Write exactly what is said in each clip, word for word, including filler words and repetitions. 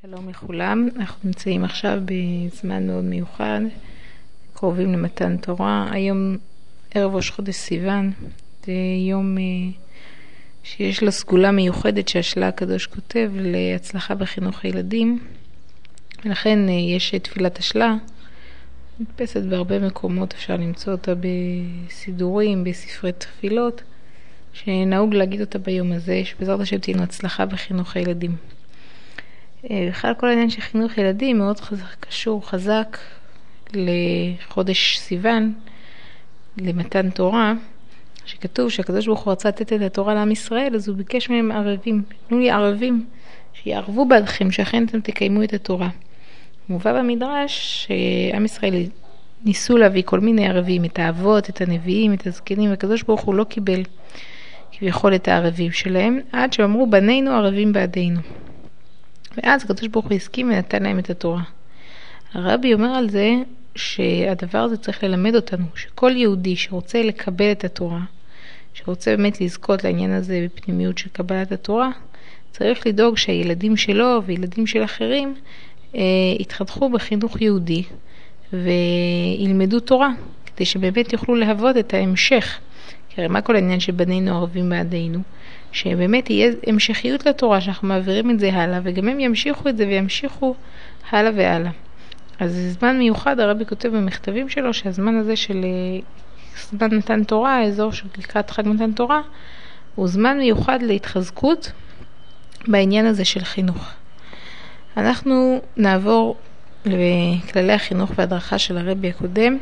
שלום לכולם, אנחנו נמצאים עכשיו בזמן מאוד מיוחד, קרובים למתן תורה. היום ערב ראש חודש סיוון, זה יום שיש לו סגולה מיוחדת שהשלה הקדוש כותב להצלחה בחינוך הילדים, ולכן יש תפילת השלה, נתפסת בהרבה מקומות, אפשר למצוא אותה בסידורים, בספרי תפילות, שנהוג להגיד אותה ביום הזה, שבעזרת השם תהיה לנו הצלחה בחינוך הילדים. בכלל כל העניין של חינוך ילדים מאוד חזק, קשור חזק לחודש סיוון, למתן תורה, שכתוב שהקדוש ברוך הוא רצה לתת את התורה לעם ישראל, אז הוא ביקש מהם ערבים, תנו לי ערבים שיערבו בעדכם שאכן אתם תקיימו את התורה. מובא במדרש שעם ישראל ניסו להביא כל מיני ערבים, את האבות, את הנביאים, את הזקנים, והקדוש ברוך הוא לא קיבל כביכול את הערבים שלהם, עד שאמרו בנינו ערבים בעדינו. ואז הקדוש ברוך הוא הסכים ונתן להם את התורה. הרבי אומר על זה שהדבר הזה צריך ללמד אותנו, שכל יהודי שרוצה לקבל את התורה, שרוצה באמת לזכות לעניין הזה בפנימיות של קבלת התורה, צריך לדאוג שהילדים שלו וילדים של אחרים אה, יתחנכו בחינוך יהודי וילמדו תורה, כדי שבאמת יוכלו להוות את ההמשך. כי הרי מה כל העניין שבנינו ערבים בעדינו? שבאמת יהיה המשכיות לתורה, שאנחנו מעבירים את זה הלאה, וגם הם ימשיכו את זה וימשיכו הלאה והלאה. אז זה זמן מיוחד, הרבי כותב במכתבים שלו, שהזמן הזה של זמן מתן תורה, האזור של לקראת חג מתן תורה, הוא זמן מיוחד להתחזקות בעניין הזה של חינוך. אנחנו נעבור לכללי החינוך והדרכה של הרבי הקודם,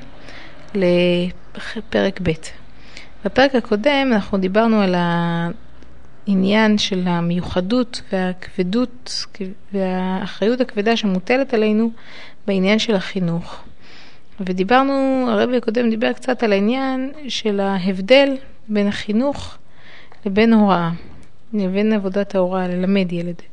לפרק ב'. בפרק הקודם אנחנו דיברנו על העניין של המיוחדות והכבדות והאחריות הכבדה שמוטלת עלינו בעניין של החינוך. ודיברנו, הרבי הקודם דיבר קצת על העניין של ההבדל בין החינוך לבין הוראה, לבין עבודת ההוראה, ללמד ילד.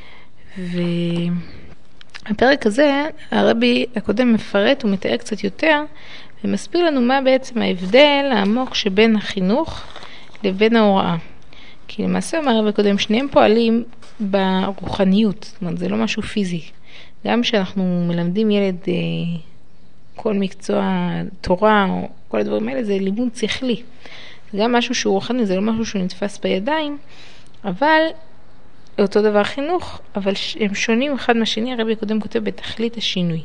והפרק הזה, הרבי הקודם מפרט ומתאר קצת יותר, ומסביר לנו מה בעצם ההבדל העמוק שבין החינוך לבין ההוראה. כי למעשה, אומר הרבי הקודם, שניהם פועלים ברוחניות, זאת אומרת, זה לא משהו פיזי. גם כשאנחנו מלמדים ילד אה, כל מקצוע תורה, או כל הדברים האלה, זה לימוד שכלי. זה גם משהו שהוא רוחני, זה לא משהו שהוא נתפס בידיים, אבל אותו דבר חינוך, אבל הם שונים אחד מהשני. הרבי הקודם כותב בתכלית השינוי.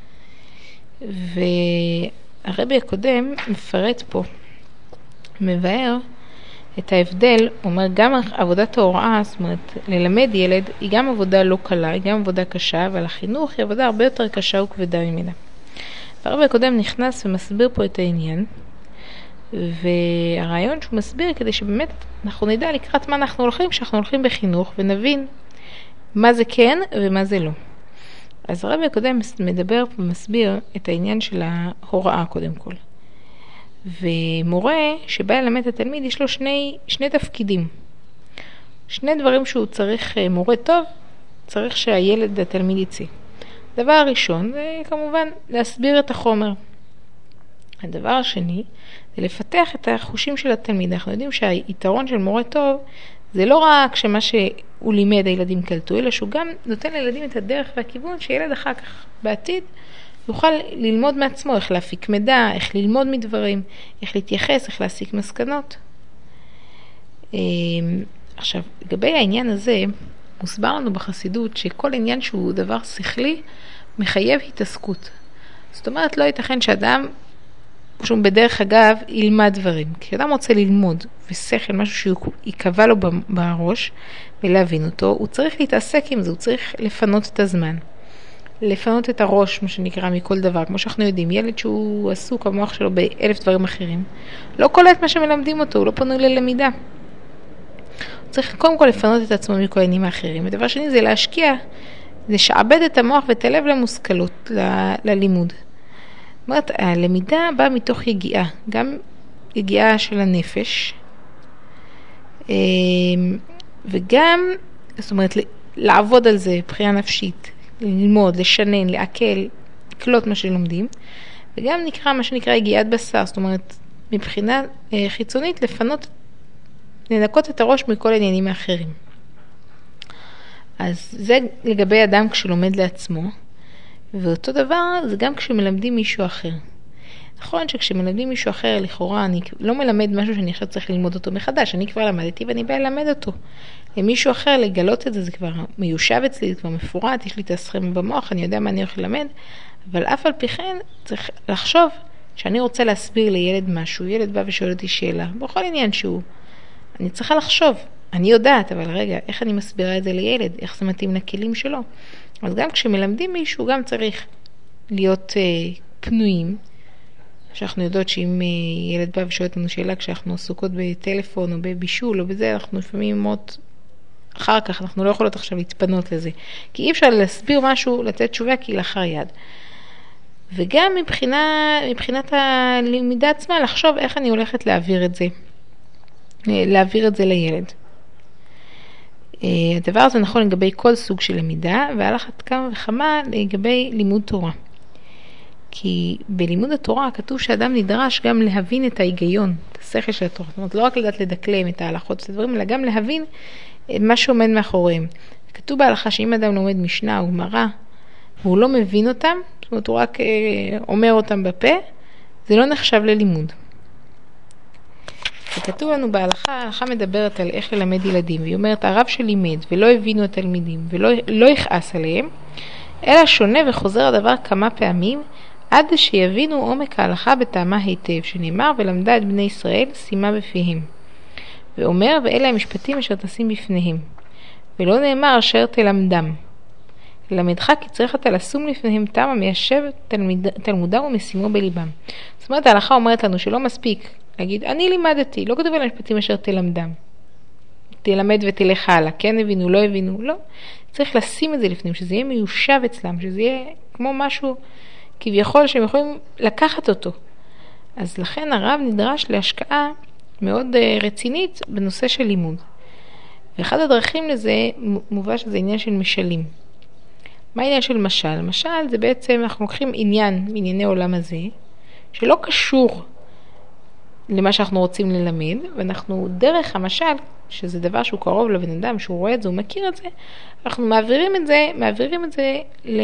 והרבי הקודם מפרט פה, מבאר את ההבדל, אומר גם עבודת ההוראה, זאת אומרת, ללמד ילד, היא גם עבודה לא קלה, היא גם עבודה קשה, אבל החינוך היא עבודה הרבה יותר קשה וכבדה ממנה. והרבי הקודם נכנס ומסביר פה את העניין, והרעיון שהוא מסביר כדי שבאמת אנחנו נדע לקראת מה אנחנו הולכים, שאנחנו הולכים בחינוך, ונבין מה זה כן ומה זה לא. אז הרבי הקודם מדבר ומסביר את העניין של ההוראה קודם כל. ומורה שבא ללמד את התלמיד יש לו שני, שני תפקידים. שני דברים שהוא צריך, מורה טוב, צריך שהילד, התלמיד יצא. הדבר הראשון זה כמובן להסביר את החומר. הדבר השני זה לפתח את החושים של התלמיד. אנחנו יודעים שהיתרון של מורה טוב זה לא רק שמה שהוא לימד הילדים קלטו, אלא שהוא גם נותן לילדים את הדרך והכיוון שילד אחר כך בעתיד יוכל ללמוד מעצמו, איך להפיק מידע, איך ללמוד מדברים, איך להתייחס, איך להסיק מסקנות. עכשיו, לגבי העניין הזה, מוסבר לנו בחסידות שכל עניין שהוא דבר שכלי, מחייב התעסקות. זאת אומרת, לא ייתכן שאדם, שהוא בדרך אגב, ילמד דברים. כי אדם רוצה ללמוד ושכל, משהו שיקבע לו בראש ולהבין אותו, הוא צריך להתעסק עם זה, הוא צריך לפנות את הזמן. לפנות את הראש, מה שנקרא, מכל דבר. כמו שאנחנו יודעים, ילד שהוא עסוק, המוח שלו באלף דברים אחרים, לא קולט מה שמלמדים אותו, הוא לא פנוי ללמידה. הוא צריך קודם כל לפנות את עצמו מכל העניינים האחרים. ודבר שני זה להשקיע, זה שעבד את המוח ואת הלב למושכלות, ל- ללימוד. זאת אומרת, הלמידה באה מתוך יגיעה, גם יגיעה של הנפש, וגם, זאת אומרת, לעבוד על זה, בחירה נפשית, ללמוד, לשנן, לעכל, לקלוט מה שלומדים, וגם נקרא מה שנקרא יגיעת בשר, זאת אומרת, מבחינה חיצונית לפנות, לנקות את הראש מכל העניינים האחרים. אז זה לגבי אדם כשלומד לעצמו, ואותו דבר זה גם כשמלמדים מישהו אחר. נכון שכשמלמדים מישהו אחר, לכאורה אני לא מלמד משהו שאני עכשיו צריך ללמוד אותו מחדש, אני כבר למדתי ואני באה ללמד אותו. למישהו אחר לגלות את זה, זה כבר מיושב אצלי, זה כבר מפורט, יש לי את הסכם במוח, אני יודע מה אני הולך ללמד, אבל אף על פי כן צריך לחשוב שאני רוצה להסביר לילד משהו, ילד בא ושואל אותי שאלה, בכל עניין שהוא, אני צריכה לחשוב, אני יודעת, אבל רגע, איך אני מסבירה את זה לילד, איך זה מתאים לכלים שלו. אז גם כשמלמדים מישהו, גם צריך להיות uh, פנויים, שאנחנו יודעות שאם uh, ילד בא ושואל לנו שאלה, כשאנחנו עסוקות בטלפון או בבישול או בזה, אנחנו לפעמים מאוד אחר כך, אנחנו לא יכולות עכשיו להתפנות לזה. כי אי אפשר להסביר משהו, לתת תשובה, כי לאחר יד. וגם מבחינה, מבחינת הלמידה עצמה, לחשוב איך אני הולכת להעביר את זה, להעביר את זה לילד. הדבר הזה נכון לגבי כל סוג של למידה, ועל אחת כמה וכמה לגבי לימוד תורה. כי בלימוד התורה כתוב שאדם נדרש גם להבין את ההיגיון, את השכל של התורה. זאת אומרת, לא רק לדעת לדקלם את ההלכות ואת הדברים, אלא גם להבין מה שעומד מאחוריהם. כתוב בהלכה שאם אדם לומד משנה או גמרא, והוא לא מבין אותם, זאת אומרת, הוא רק אומר אותם בפה, זה לא נחשב ללימוד. וכתוב לנו בהלכה, ההלכה מדברת על איך ללמד ילדים, והיא אומרת, הרב שלימד ולא הבינו התלמידים ולא לא יכעס עליהם, אלא שונה וחוזר הדבר כמה פעמים, עד שיבינו עומק ההלכה בטעמה היטב, שנאמר ולמדה את בני ישראל, שימה בפיהם. ואומר, ואלה המשפטים אשר תשים בפניהם. ולא נאמר אשר תלמדם. ללמדך כי צריך אתה לשום לפניהם תמה מיישב תלמיד, תלמודם ומשימו בליבם. זאת אומרת, ההלכה אומרת לנו שלא מספיק להגיד, אני לימדתי, לא כתוב על המשפטים אשר תלמדם. תלמד ותלך הלאה, כן הבינו, לא הבינו, לא. צריך לשים את זה לפנים, שזה יהיה מיושב אצלם, שזה יהיה כמו משהו כביכול שהם יכולים לקחת אותו. אז לכן הרב נדרש להשקעה מאוד רצינית בנושא של לימוד. ואחד הדרכים לזה מובא שזה עניין של משלים. מה העניין של משל? משל זה בעצם, אנחנו לוקחים עניין מענייני עולם הזה, שלא קשור למה שאנחנו רוצים ללמד, ואנחנו דרך המשל, שזה דבר שהוא קרוב לבן אדם, שהוא רואה את זה, הוא מכיר את זה, אנחנו מעבירים את זה, מעבירים את זה ל...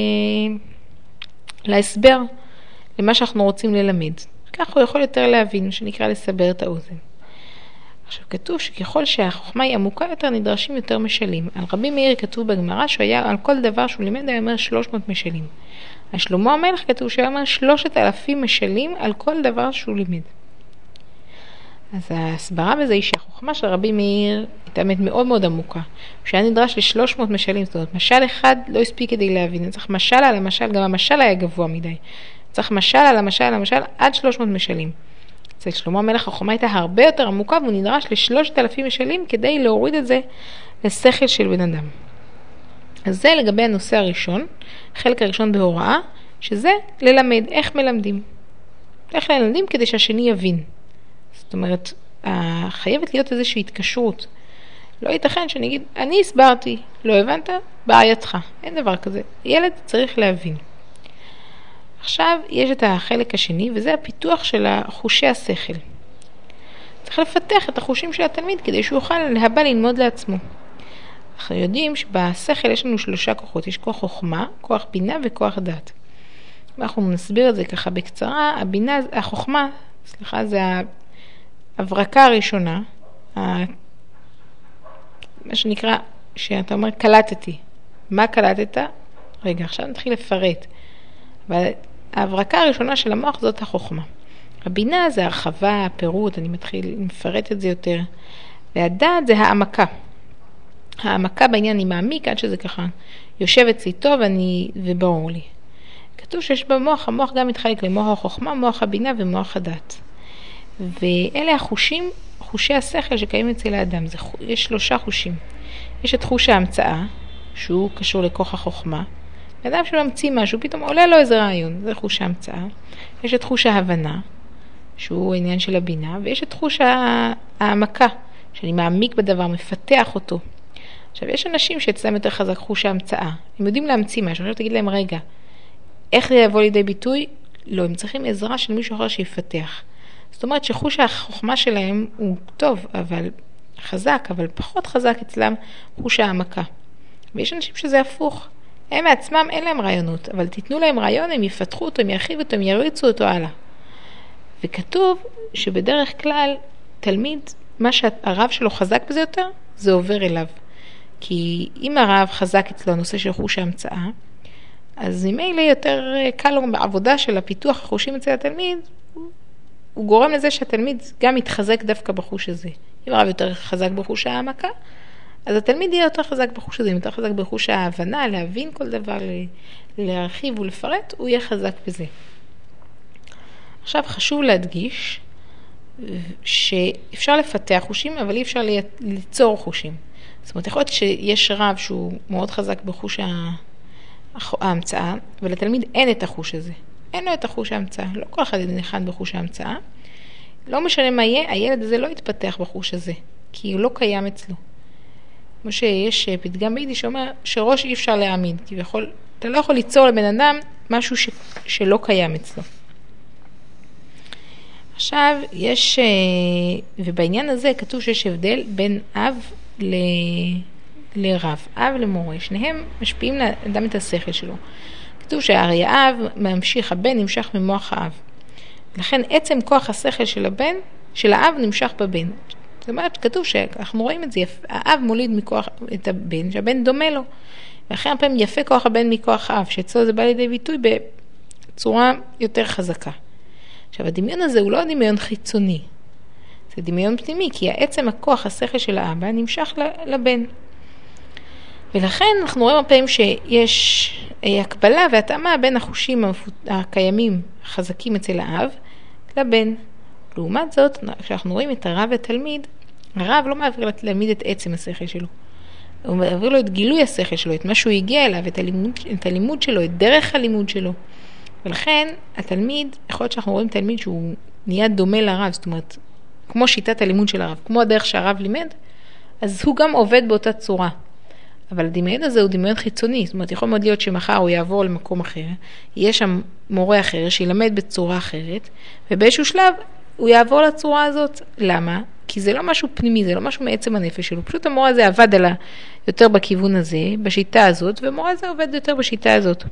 להסבר, למה שאנחנו רוצים ללמד. כך הוא יכול יותר להבין, שנקרא לסבר את האוזן. עכשיו כתוב שככל שהחוכמה היא עמוקה יותר, נדרשים יותר משלים. על רבי מאיר כתוב בגמרא שהיה על כל דבר שהוא לימד, היה אומר שלוש מאות משלים. על שלמה המלך כתוב שהיה אומר שלושת אלפים משלים על כל דבר שהוא לימד. אז ההסברה בזה היא שהחוכמה של רבי מאיר הייתה מאוד מאוד עמוקה. שהיה נדרש ל-שלוש מאות משלים, זאת אומרת, משל אחד לא הספיק כדי להבין. צריך משל על המשל, גם המשל היה גבוה מדי. צריך משל על המשל על המשל עד שלוש מאות משלים. אצל שלמה המלך החוכמה הייתה הרבה יותר עמוקה, והוא נדרש לשלושת אלפים משלים כדי להוריד את זה לשכל של בן אדם. אז זה לגבי הנושא הראשון, חלק הראשון בהוראה, שזה ללמד, איך מלמדים. איך ללמדים כדי שהשני יבין. זאת אומרת, חייבת להיות איזושהי התקשרות. לא ייתכן שאני אגיד, אני הסברתי, לא הבנת, בעייתך. אין דבר כזה. ילד צריך להבין. עכשיו יש את החלק השני, וזה הפיתוח של חושי השכל. צריך לפתח את החושים של התלמיד כדי שהוא יוכל להבא ללמוד לעצמו. אנחנו יודעים שבשכל יש לנו שלושה כוחות, יש כוח חוכמה, כוח בינה וכוח דעת. ואנחנו נסביר את זה ככה בקצרה. הבינה, החוכמה, סליחה, זה ההברקה הראשונה, מה שנקרא, שאתה אומר קלטתי. מה קלטת? רגע, עכשיו נתחיל לפרט. אבל ההברקה הראשונה של המוח זאת החוכמה. הבינה זה הרחבה, הפירוט, אני מתחיל לפרט את זה יותר. והדעת זה העמקה. העמקה בעניין היא מעמיק עד שזה ככה יושב אצלי טוב ואני, וברור לי. כתוב שיש במוח, המוח גם מתחלק למוח החוכמה, מוח הבינה ומוח הדעת. ואלה החושים, חושי השכל שקיים אצל האדם. זה, יש שלושה חושים. יש את חוש ההמצאה, שהוא קשור לכוח החוכמה. אדם שממציא משהו, פתאום עולה לו איזה רעיון, זה חוש ההמצאה. יש את חוש ההבנה, שהוא העניין של הבינה, ויש את חוש העמקה, שאני מעמיק בדבר, מפתח אותו. עכשיו, יש אנשים שאצלם יותר חזק חוש ההמצאה. הם יודעים להמציא משהו, עכשיו תגיד להם, רגע, איך זה יבוא לידי ביטוי? לא, הם צריכים עזרה של מישהו אחר שיפתח. זאת אומרת שחוש החוכמה שלהם הוא טוב, אבל חזק, אבל פחות חזק אצלם חוש העמקה. ויש אנשים שזה הפוך. הם מעצמם אין להם רעיונות, אבל תיתנו להם רעיון, הם יפתחו אותו, הם ירחיבו אותו, הם יריצו אותו הלאה. וכתוב שבדרך כלל תלמיד, מה שהרב שלו חזק בזה יותר, זה עובר אליו. כי אם הרב חזק אצלו הנושא של חוש ההמצאה, אז ממילא יותר קל לו בעבודה של הפיתוח החושים אצל התלמיד, הוא גורם לזה שהתלמיד גם יתחזק דווקא בחוש הזה. אם הרב יותר חזק בחוש העמקה, אז התלמיד יהיה יותר חזק בחוש הזה, אם יותר חזק בחוש ההבנה, להבין כל דבר, להרחיב ולפרט, הוא יהיה חזק בזה. עכשיו חשוב להדגיש שאפשר לפתח חושים, אבל אי אפשר ליצור חושים. זאת אומרת, יכול להיות שיש רב שהוא מאוד חזק בחוש ההמצאה, ולתלמיד אין את החוש הזה. אין לו את החוש ההמצאה. לא כל אחד נחן בחוש ההמצאה. לא משנה מה יהיה, הילד הזה לא יתפתח בחוש הזה, כי הוא לא קיים אצלו. כמו שיש פתגם ביידיש שאומר שראש אי אפשר להעמיד, כי יכול, אתה לא יכול ליצור לבן אדם משהו ש, שלא קיים אצלו. עכשיו, יש, ובעניין הזה כתוב שיש הבדל בין אב ל, לרב, אב למורה, שניהם משפיעים לאדם את השכל שלו. כתוב שהרי האב ממשיך, הבן נמשך ממוח האב. לכן עצם כוח השכל של הבן, של האב נמשך בבן. זאת אומרת, כתוב שאנחנו רואים את זה, האב מוליד מכוח את הבן, שהבן דומה לו. ואחרי הפעם יפה כוח הבן מכוח האב, שאצלו זה בא לידי ביטוי בצורה יותר חזקה. עכשיו, הדמיון הזה הוא לא דמיון חיצוני, זה דמיון פנימי, כי העצם הכוח, השכל של האבא, נמשך לבן. ולכן אנחנו רואים הפעמים שיש הקבלה והתאמה בין החושים הקיימים, החזקים אצל האב, לבן. לעומת זאת, כשאנחנו רואים את הרב והתלמיד, הרב לא מעביר לתלמיד את עצם השכל שלו. הוא מעביר לו את גילוי השכל שלו, את מה שהוא הגיע אליו, את הלימוד, את הלימוד שלו, את דרך הלימוד שלו. ולכן התלמיד, יכול להיות שאנחנו רואים תלמיד שהוא נהיה דומה לרב, זאת אומרת, כמו שיטת הלימוד של הרב, כמו הדרך שהרב לימד, אז הוא גם עובד באותה צורה. אבל הדמיון הזה הוא דמיון חיצוני, זאת אומרת, יכול מאוד להיות שמחר הוא יעבור למקום אחר, יהיה שם מורה אחר שילמד בצורה אחרת, ובאיזשהו שלב הוא יעבור לצורה הזאת. למה? כי זה לא משהו פנימי, זה לא משהו מעצם הנפש שלו. פשוט המורה הזה עבד עלה יותר בכיוון הזה, בשיטה הזאת, והמורה הזה עובד יותר בשיטה הזאת.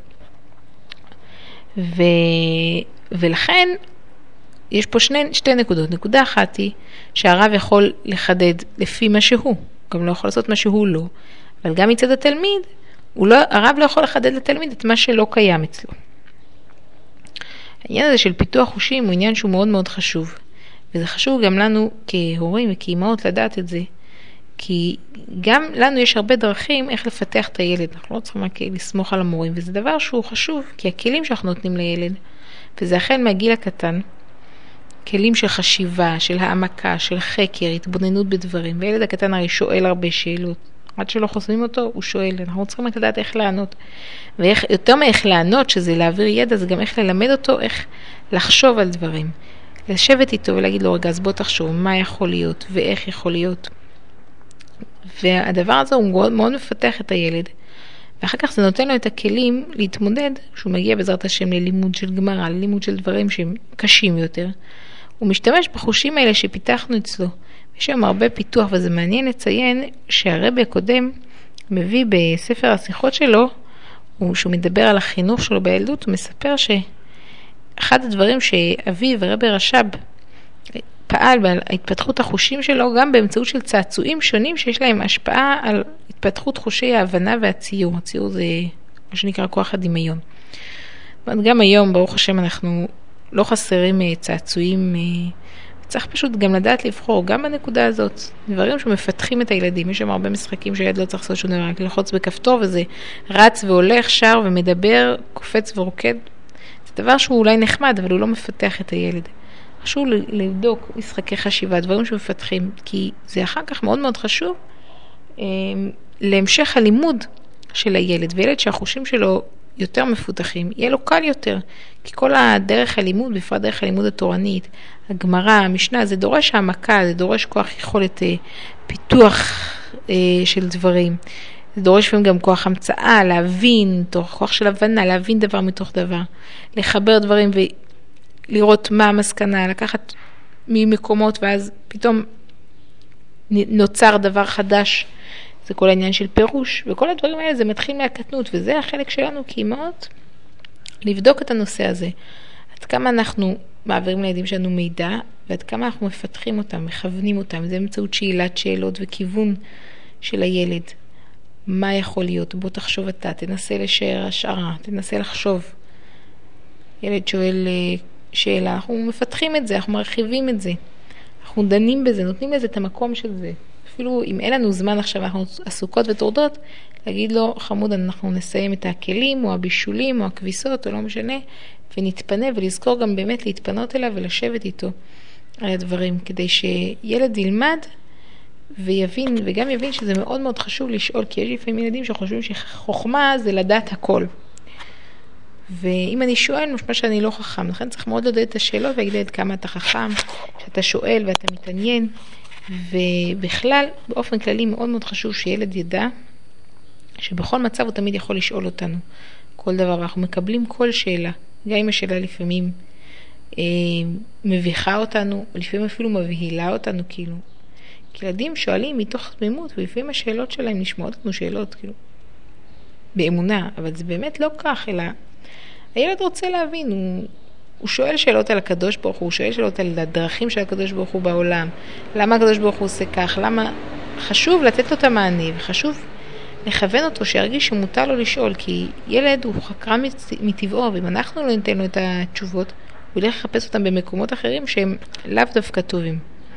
ו... ולכן יש פה שני, שתי נקודות. נקודה אחת היא שהרב יכול לחדד לפי מה שהוא, גם לא יכול לעשות מה שהוא לא, אבל גם מצד התלמיד, הוא לא, הרב לא יכול לחדד לתלמיד את מה שלא קיים אצלו. העניין הזה של פיתוח חושים הוא עניין שהוא מאוד מאוד חשוב, וזה חשוב גם לנו כהורים וכאימהות לדעת את זה, כי גם לנו יש הרבה דרכים איך לפתח את הילד, אנחנו לא צריכים רק לסמוך על המורים, וזה דבר שהוא חשוב, כי הכלים שאנחנו נותנים לילד, וזה החל מהגיל הקטן, כלים של חשיבה, של העמקה, של חקר, התבוננות בדברים, וילד הקטן הרי שואל הרבה שאלות, עד שלא חוסמים אותו, הוא שואל, אנחנו צריכים לדעת איך לענות, ויותר מאיך לענות, שזה להעביר ידע, זה גם איך ללמד אותו, איך לחשוב על דברים, לשבת איתו ולהגיד לו, רגע, אז בוא תחשוב, מה יכול להיות, ואיך יכול להיות. והדבר הזה הוא מאוד, מאוד מפתח את הילד, ואחר כך זה נותן לו את הכלים להתמודד, שהוא מגיע בעזרת השם ללימוד של גמרא, ללימוד של דברים שהם קשים יותר, הוא משתמש בחושים האלה שפיתחנו אצלו. יש שם הרבה פיתוח, וזה מעניין לציין שהרבי הקודם מביא בספר השיחות שלו, שהוא מדבר על החינוך שלו בילדות, הוא מספר שאחד הדברים שאביו ורבי רש"ב פעל על התפתחות החושים שלו, גם באמצעות של צעצועים שונים שיש להם השפעה על התפתחות חושי ההבנה והציור. הציור זה מה שנקרא כוח הדמיון. גם היום, ברוך השם, אנחנו לא חסרים צעצועים, צריך פשוט גם לדעת לבחור, גם בנקודה הזאת, דברים שמפתחים את הילדים. יש שם הרבה משחקים שהילד לא צריך לעשות שום דבר, רק ללחוץ בכפתור, וזה רץ והולך, שר ומדבר, קופץ ורוקד. זה דבר שהוא אולי נחמד, אבל הוא לא מפתח את הילד. חשוב לבדוק משחקי חשיבה, דברים שמפתחים, כי זה אחר כך מאוד מאוד חשוב להמשך הלימוד של הילד, וילד שהחושים שלו יותר מפותחים, יהיה לו קל יותר, כי כל הדרך הלימוד, בפרט דרך הלימוד התורנית, הגמרא, המשנה, זה דורש העמקה, זה דורש כוח יכולת פיתוח של דברים, זה דורש לפעמים גם כוח המצאה, להבין, תוך כוח של הבנה, להבין דבר מתוך דבר, לחבר דברים ולראות מה המסקנה, לקחת ממקומות, ואז פתאום נוצר דבר חדש. זה כל העניין של פירוש, וכל הדברים האלה זה מתחיל מהקטנות, וזה החלק שלנו כאימהות, לבדוק את הנושא הזה. עד כמה אנחנו מעבירים לילדים שלנו מידע, ועד כמה אנחנו מפתחים אותם, מכוונים אותם, זה באמצעות שאלת שאלות וכיוון של הילד. מה יכול להיות? בוא תחשוב אתה, תנסה לשער השערה, תנסה לחשוב. ילד שואל שאלה, אנחנו מפתחים את זה, אנחנו מרחיבים את זה. אנחנו דנים בזה, נותנים לזה את המקום של זה. אפילו אם אין לנו זמן עכשיו, אנחנו עסוקות וטורדות, להגיד לו, חמוד, אנחנו נסיים את הכלים, או הבישולים, או הכביסות, או לא משנה, ונתפנה, ולזכור גם באמת להתפנות אליו, ולשבת איתו על הדברים, כדי שילד ילמד, ויבין, וגם יבין שזה מאוד מאוד חשוב לשאול, כי יש לפעמים ילדים שחושבים שחוכמה זה לדעת הכל. ואם אני שואל, משמע שאני לא חכם, לכן צריך מאוד לדעת את השאלות, ויגיד עד כמה אתה חכם, שאתה שואל ואתה מתעניין, ובכלל, באופן כללי מאוד מאוד חשוב שילד ידע, שבכל מצב הוא תמיד יכול לשאול אותנו, כל דבר, ואנחנו מקבלים כל שאלה, גם אם השאלה לפעמים אה, מביכה אותנו, ולפעמים אפילו מבהילה אותנו, כאילו, כי ילדים שואלים מתוך תמימות, ולפעמים השאלות שלהם נשמעות לנו שאלות, כאילו, באמונה, אבל זה באמת לא כך, אלא הילד רוצה להבין, הוא, הוא שואל שאלות על הקדוש ברוך הוא, הוא שואל שאלות על הדרכים של הקדוש ברוך הוא בעולם, למה הקדוש ברוך הוא עושה כך, למה חשוב לתת לו את המענה, וחשוב לכוון אותו, שירגיש שמותר לו לשאול, כי ילד הוא חקרן מטבעו, ואם אנחנו לא ניתן לו את התשובות, הוא ילך לחפש אותם במקומות אחרים שהם לאו דווקא טובים.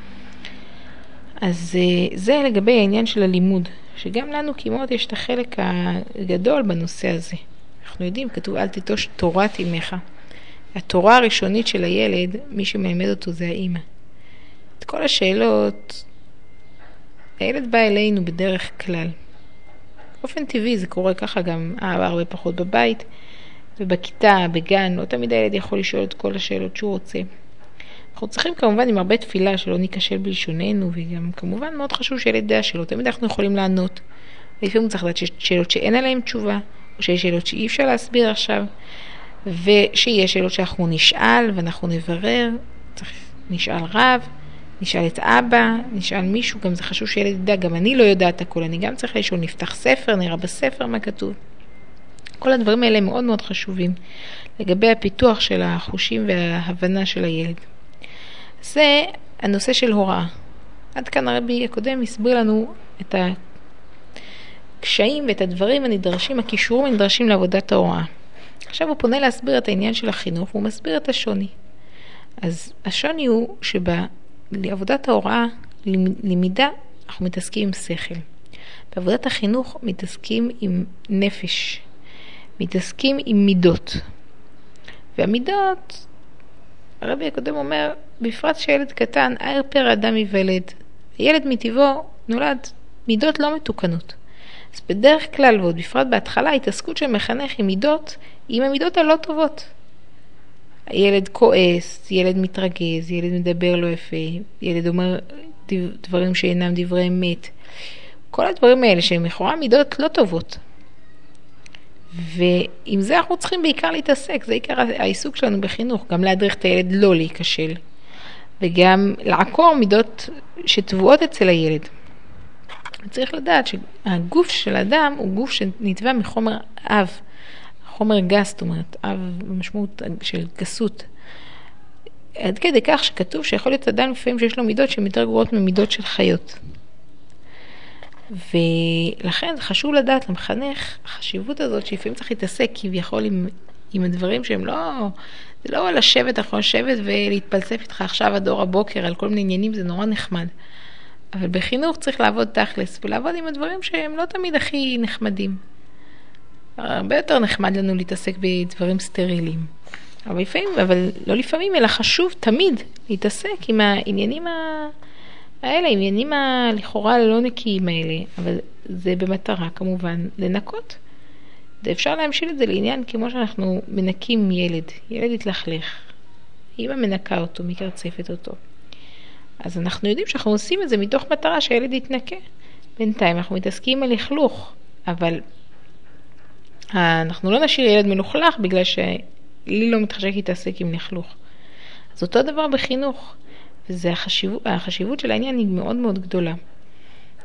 אז זה לגבי העניין של הלימוד, שגם לנו כאימהות יש את החלק הגדול בנושא הזה. אנחנו יודעים, כתוב אל תיטוש תורת אמך. התורה הראשונית של הילד, מי שמלמד אותו זה האמא. את כל השאלות, הילד בא אלינו בדרך כלל. באופן טבעי זה קורה ככה גם אבא הרבה פחות בבית, ובכיתה, בגן, לא תמיד הילד יכול לשאול את כל השאלות שהוא רוצה. אנחנו צריכים כמובן עם הרבה תפילה שלא ניקשל בלשוננו, וגם כמובן מאוד חשוב שילד דעה שלו, תמיד אנחנו יכולים לענות. לפעמים הוא צריך לדעת שיש שאלות שאין עליהן תשובה, או שיש שאלות שאי אפשר להסביר עכשיו, ושיש שאלות שאנחנו נשאל ואנחנו נברר, צריך, נשאל רב, נשאל את אבא, נשאל מישהו, גם זה חשוב שילד ידע, גם אני לא יודעת הכל, אני גם צריך לשאול, נפתח ספר, נראה בספר מה כתוב. כל הדברים האלה מאוד מאוד חשובים, לגבי הפיתוח של החושים וההבנה של הילד. זה הנושא של הוראה. עד כאן הרבי הקודם הסביר לנו את הקשיים ואת הדברים הנדרשים, הכישורים הנדרשים לעבודת ההוראה. עכשיו הוא פונה להסביר את העניין של החינוך, והוא מסביר את השוני. אז השוני הוא שבעבודת ההוראה, למידה, אנחנו מתעסקים עם שכל. בעבודת החינוך מתעסקים עם נפש, מתעסקים עם מידות. והמידות, הרבי הקודם אומר, בפרט שילד קטן, ער פר אדם יוולד. הילד מטבעו נולד מידות לא מתוקנות. אז בדרך כלל, ועוד בפרט בהתחלה, ההתעסקות של מחנך עם מידות, עם המידות הלא טובות. הילד כועס, ילד מתרגז, ילד מדבר לא יפה, ילד אומר דברים שאינם דברי אמת. כל הדברים האלה שהם לכאורה מידות לא טובות. ועם זה אנחנו צריכים בעיקר להתעסק, זה עיקר העיסוק שלנו בחינוך, גם להדריך את הילד לא להיכשל, וגם לעקור מידות שטבועות אצל הילד. צריך לדעת שהגוף של אדם הוא גוף שנטבע מחומר אב, חומר גס, זאת אומרת, אב במשמעות של גסות. עד כדי כך שכתוב שיכול להיות אדם לפעמים שיש לו מידות שהן יותר גרועות ממידות של חיות. ולכן חשוב לדעת למחנך החשיבות הזאת שלפעמים צריך להתעסק כביכול עם, עם הדברים שהם לא, זה לא לשבת אחרי לשבת ולהתפלסף איתך עכשיו עד אור הבוקר על כל מיני עניינים, זה נורא נחמד. אבל בחינוך צריך לעבוד תכלס ולעבוד עם הדברים שהם לא תמיד הכי נחמדים. הרבה יותר נחמד לנו להתעסק בדברים סטריליים. אבל לפעמים, אבל לא לפעמים, אלא חשוב תמיד להתעסק עם העניינים ה... האלה, עניינים לכאורה לא נקיים האלה, אבל זה במטרה כמובן לנקות. אפשר להמשיל את זה לעניין כמו שאנחנו מנקים ילד, ילד יתלכלך, אמא מנקה אותו, מקרצפת אותו. אז אנחנו יודעים שאנחנו עושים את זה מתוך מטרה שהילד יתנקה. בינתיים אנחנו מתעסקים על לכלוך, אבל אנחנו לא נשאיר ילד מלוכלך בגלל שלי לא מתחשק להתעסק עם לכלוך. אז אותו דבר בחינוך. וזה החשיבות, החשיבות של העניין היא מאוד מאוד גדולה.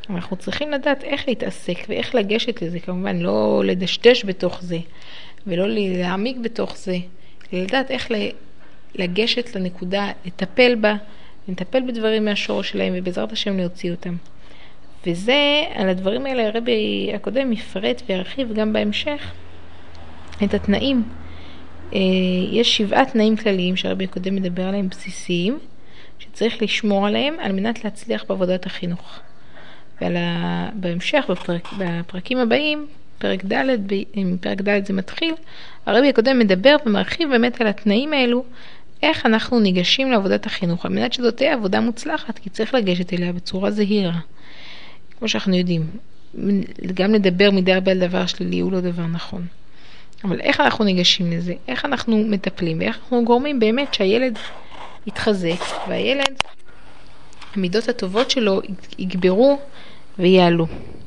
אנחנו צריכים לדעת איך להתעסק ואיך לגשת לזה, כמובן לא לדשדש בתוך זה, ולא להעמיק בתוך זה, לדעת איך לגשת לנקודה, לטפל בה, לטפל בדברים מהשורש שלהם, ובעזרת השם להוציא אותם. וזה, על הדברים האלה הרבי הקודם יפרט וירחיב גם בהמשך את התנאים. יש שבעה תנאים כלליים שהרבי הקודם מדבר עליהם בסיסיים, שצריך לשמור עליהם על מנת להצליח בעבודת החינוך. ובהמשך, בפרק, בפרקים הבאים, פרק ד', אם פרק ד' זה מתחיל, הרבי הקודם מדבר ומרחיב באמת על התנאים האלו, איך אנחנו ניגשים לעבודת החינוך, על מנת שזאת תהיה עבודה מוצלחת, כי צריך לגשת אליה בצורה זהירה. כמו שאנחנו יודעים, גם לדבר מדי הרבה על דבר שלילי הוא לא דבר נכון. אבל איך אנחנו ניגשים לזה? איך אנחנו מטפלים? ואיך אנחנו גורמים באמת שהילד יתחזק, והילד, המידות הטובות שלו יגברו ויעלו.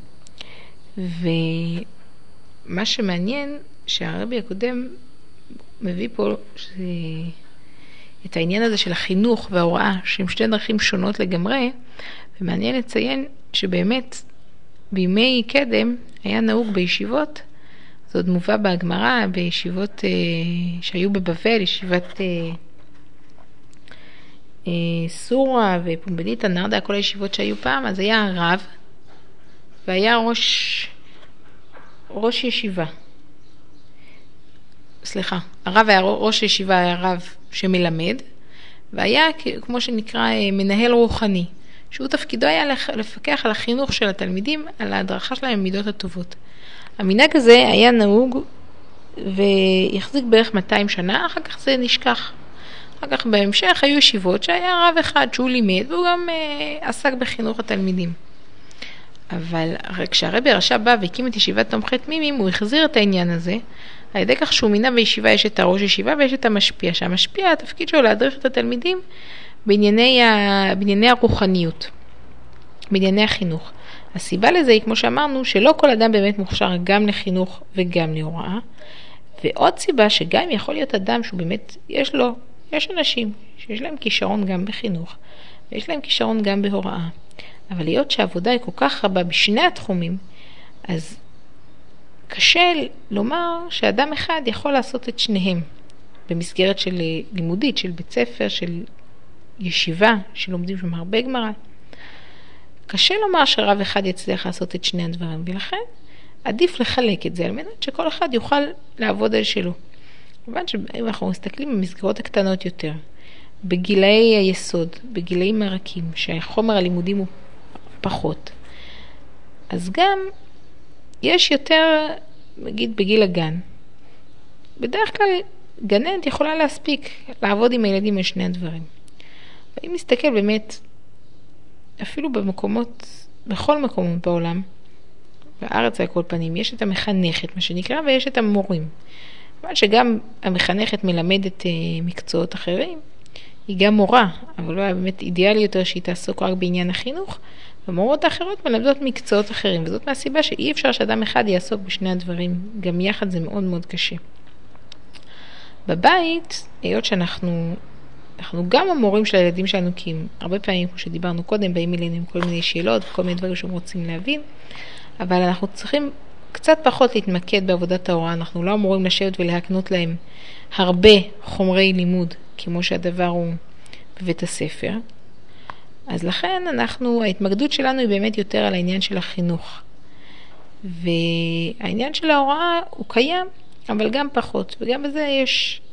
ומה שמעניין, שהרבי הקודם מביא פה את העניין הזה של החינוך וההוראה, שהם שתי דרכים שונות לגמרי, ומעניין לציין שבאמת בימי קדם היה נהוג בישיבות, זאת מובא בהגמרא, בישיבות אה, שהיו בבבל, ישיבת אה, אה, סורה ופומבדיתא נרדה, כל הישיבות שהיו פעם, אז היה הרב, והיה ראש, ראש ישיבה. סליחה, הרב היה ראש ישיבה, היה רב שמלמד, והיה כמו שנקרא מנהל רוחני, שהוא תפקידו היה לפקח על החינוך של התלמידים, על ההדרכה שלהם במידות הטובות. המנהג הזה היה נהוג ויחזיק בערך מאתיים שנה, אחר כך זה נשכח. אחר כך בהמשך היו ישיבות שהיה רב אחד שהוא לימד, והוא גם uh, עסק בחינוך התלמידים. אבל כשהרבי הרש"ב בא והקים את ישיבת תומכי תמימים, הוא החזיר את העניין הזה, על ידי כך שהוא מינה בישיבה יש את הראש ישיבה ויש את המשפיע, שהמשפיע התפקיד שלו להדריך את התלמידים בענייני, ה... בענייני הרוחניות, בענייני החינוך. הסיבה לזה היא, כמו שאמרנו, שלא כל אדם באמת מוכשר גם לחינוך וגם להוראה, ועוד סיבה שגם יכול להיות אדם שהוא באמת, יש לו, יש אנשים שיש להם כישרון גם בחינוך, ויש להם כישרון גם בהוראה, אבל להיות שהעבודה היא כל כך רבה בשני התחומים, אז קשה לומר שאדם אחד יכול לעשות את שניהם, במסגרת של לימודית, של בית ספר, של ישיבה, שלומדים שם הרבה גמרא. קשה לומר שרב אחד יצליח לעשות את שני הדברים, ולכן עדיף לחלק את זה, על מנת שכל אחד יוכל לעבוד על שלו. כמובן שאם אנחנו מסתכלים במסגרות הקטנות יותר, בגילאי היסוד, בגילאים מרקים, שהחומר הלימודים הוא פחות, אז גם יש יותר, נגיד בגיל הגן, בדרך כלל גננת יכולה להספיק לעבוד עם הילדים על שני הדברים. ואם נסתכל באמת, אפילו במקומות, בכל מקומות בעולם, בארץ על כל פנים, יש את המחנכת, מה שנקרא, ויש את המורים. כמובן שגם המחנכת מלמדת מקצועות אחרים, היא גם מורה, אבל לא היה באמת אידיאלי יותר שהיא תעסוק רק בעניין החינוך, ומורות האחרות מלמדות מקצועות אחרים, וזאת מהסיבה שאי אפשר שאדם אחד יעסוק בשני הדברים, גם יחד זה מאוד מאוד קשה. בבית, היות שאנחנו אנחנו גם המורים של הילדים שלנו, כי הרבה פעמים, כמו שדיברנו קודם, באים אלינו עם כל מיני שאלות, כל מיני דברים שהם רוצים להבין, אבל אנחנו צריכים קצת פחות להתמקד בעבודת ההוראה, אנחנו לא אמורים לשבת ולהקנות להם הרבה חומרי לימוד, כמו שהדבר הוא בבית הספר. אז לכן אנחנו, ההתמקדות שלנו היא באמת יותר על העניין של החינוך. והעניין של ההוראה הוא קיים, אבל גם פחות, וגם בזה יש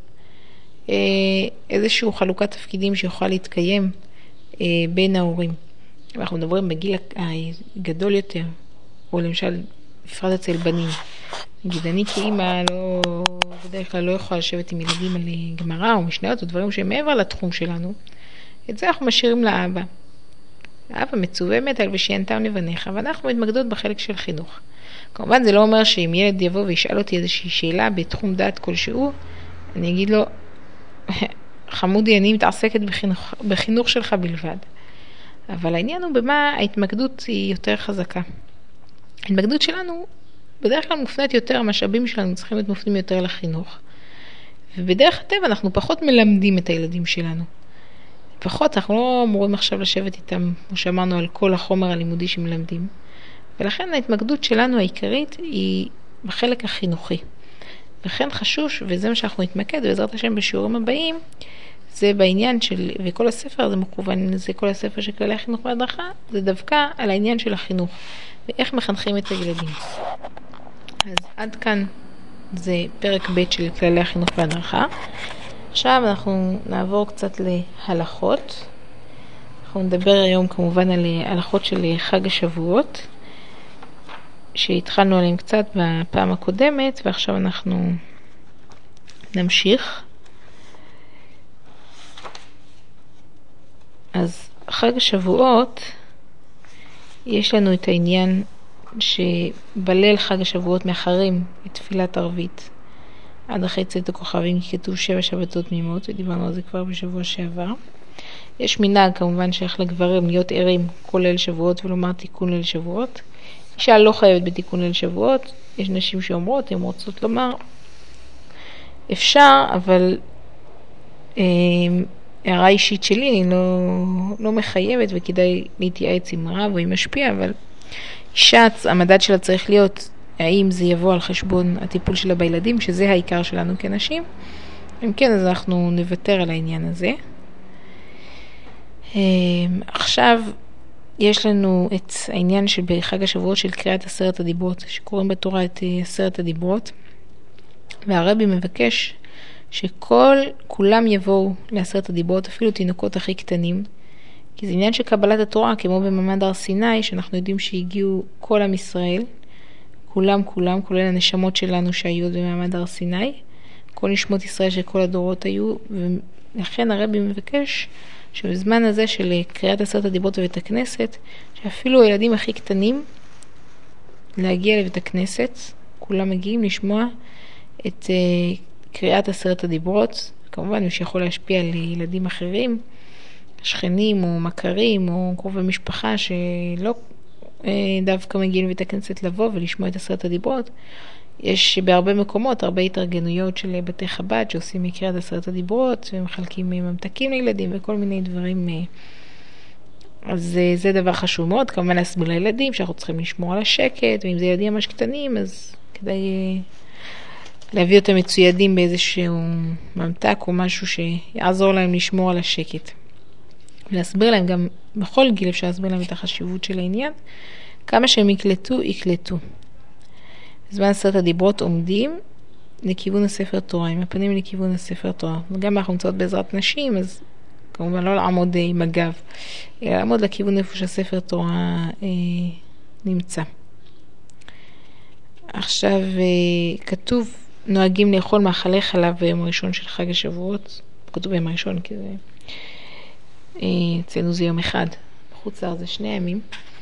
איזשהו חלוקת תפקידים שיוכל להתקיים בין ההורים. אנחנו מדברים בגיל הגדול יותר, או למשל בפרט אצל בנים. נגיד, אני כאמא לא, בדרך כלל לא יכולה לשבת עם ילדים על גמרא או משניות או דברים שהם מעבר לתחום שלנו. את זה אנחנו משאירים לאבא. האבא מצווה מת על ושיינתם לבניך, ואנחנו מתמקדות בחלק של חינוך. כמובן זה לא אומר שאם ילד יבוא וישאל אותי איזושהי שאלה בתחום דעת כלשהו, אני אגיד לו, חמודי, אני מתעסקת בחינוך, בחינוך שלך בלבד. אבל העניין הוא במה ההתמקדות היא יותר חזקה. ההתמקדות שלנו בדרך כלל מופנית יותר, המשאבים שלנו צריכים להיות מופנים יותר לחינוך. ובדרך הטבע אנחנו פחות מלמדים את הילדים שלנו. פחות, אנחנו לא אמורים עכשיו לשבת איתם, כמו שאמרנו, על כל החומר הלימודי שמלמדים. ולכן ההתמקדות שלנו העיקרית היא בחלק החינוכי. לכן חשוב, וזה מה שאנחנו נתמקד, בעזרת השם בשיעורים הבאים, זה בעניין של, וכל הספר זה מכוון, זה כל הספר של כללי החינוך וההדרכה, זה דווקא על העניין של החינוך, ואיך מחנכים את הילדים. אז עד כאן זה פרק ב' של כללי החינוך וההדרכה. עכשיו אנחנו נעבור קצת להלכות. אנחנו נדבר היום כמובן על הלכות של חג השבועות, שהתחלנו עליהם קצת בפעם הקודמת, ועכשיו אנחנו נמשיך. אז חג השבועות, יש לנו את העניין שבליל חג השבועות מאחרים את תפילת ערבית עד אחרי צאת הכוכבים, כי כתוב שבע שבתות תמימות, ודיברנו על זה כבר בשבוע שעבר. יש מנהג כמובן שייך לגברים להיות ערים כל ליל שבועות ולומר תיקון ליל שבועות. אישה לא חייבת בתיקון ליל שבועות, יש נשים שאומרות, הן רוצות לומר, אפשר, אבל אה, הערה אישית שלי, אני לא, לא מחייבת וכדאי להתייעץ עם רב או עם משפיע, אבל אישה, המדד שלה צריך להיות האם זה יבוא על חשבון הטיפול שלה בילדים, שזה העיקר שלנו כנשים. אם כן, אז אנחנו נוותר על העניין הזה. עכשיו יש לנו את העניין של בחג השבועות של קריאת עשרת הדיברות, שקוראים בתורה את עשרת הדיברות, והרבי מבקש שכל, כולם יבואו לעשרת הדיברות, אפילו תינוקות הכי קטנים, כי זה עניין של קבלת התורה, כמו במעמד הר סיני, שאנחנו יודעים שהגיעו כל עם ישראל, כולם כולם, כולל הנשמות שלנו שהיו במעמד הר סיני, כל נשמות ישראל של כל הדורות היו, ולכן הרבי מבקש שבזמן הזה של קריאת עשרת הדיברות בבית הכנסת, שאפילו הילדים הכי קטנים, להגיע לבית הכנסת, כולם מגיעים לשמוע את uh, קריאת עשרת הדיברות, כמובן מי שיכול להשפיע על ילדים אחרים, שכנים או מכרים או קרובי משפחה שלא uh, דווקא מגיעים לבית הכנסת לבוא ולשמוע את עשרת הדיברות. יש בהרבה מקומות הרבה התארגנויות של בתי חב"ד שעושים מקריאת עשרת הדיברות ומחלקים ממתקים לילדים וכל מיני דברים. אז זה דבר חשוב מאוד, כמובן להסביר לילדים שאנחנו צריכים לשמור על השקט, ואם זה ילדים ממש קטנים אז כדאי להביא אותם מצוידים באיזשהו ממתק או משהו שיעזור להם לשמור על השקט. ולהסביר להם גם בכל גיל אפשר להסביר להם את החשיבות של העניין, כמה שהם יקלטו, יקלטו. בזמן עשרת הדיברות עומדים לכיוון הספר תורה, עם הפנים לכיוון הספר תורה. וגם אנחנו נמצאות בעזרת נשים, אז כמובן לא לעמוד עם הגב, אלא לעמוד לכיוון איפה שהספר תורה אה, נמצא. עכשיו אה, כתוב, נוהגים לאכול מאכלי חלב ביום הראשון של חג השבועות. כתוב ביום הראשון, כי זה, אה, אצלנו זה יום אחד, בחוץ לארץ זה שני ימים.